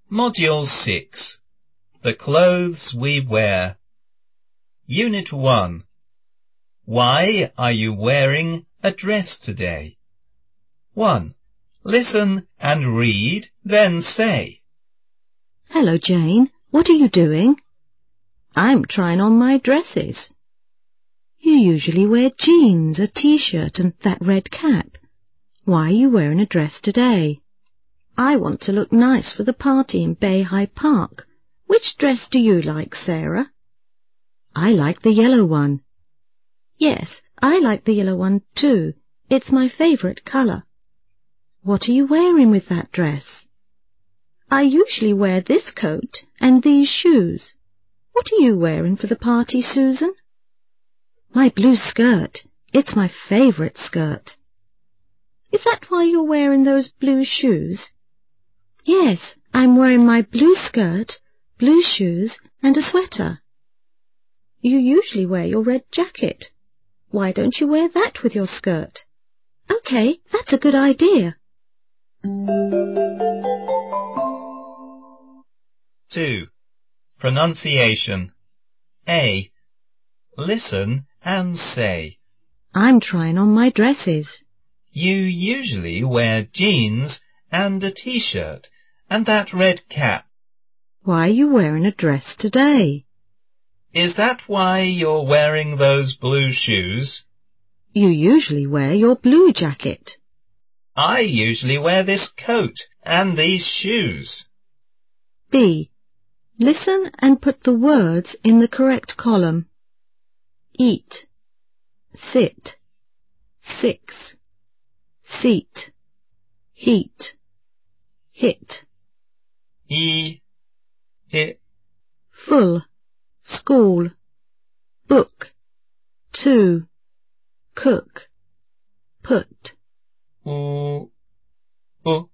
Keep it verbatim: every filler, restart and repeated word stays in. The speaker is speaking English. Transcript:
Module six. The Clothes We Wear. Unit one. Why are you wearing a dress today? one. Listen and read, then say. Hello, Jane. What are you doing? I'm trying on my dresses. You usually wear jeans, a t-shirt and that red cap. Why are you wearing a dress today? I want to look nice for the party in Bayhigh Park. Which dress do you like, Sarah? I like the yellow one. Yes, I like the yellow one too. It's my favourite colour. What are you wearing with that dress? I usually wear this coat and these shoes. What are you wearing for the party, Susan? My blue skirt. It's my favourite skirt. Is that why you're wearing those blue shoes? Yes, I'm wearing my blue skirt, blue shoes and a sweater. You usually wear your red jacket. Why don't you wear that with your skirt? OK, that's a good idea. two. Pronunciation. A. Listen and say. I'm trying on my dresses. You usually wear jeans and a t-shirt and that red cap. Why are you wearing a dress today? Is that why you're wearing those blue shoes? You usually wear your blue jacket. I usually wear this coat and these shoes. B. Listen and put the words in the correct column. Eat, sit, six, seat, heat, hit. E. Hit. Full, school, book, two, cook, put. U. U.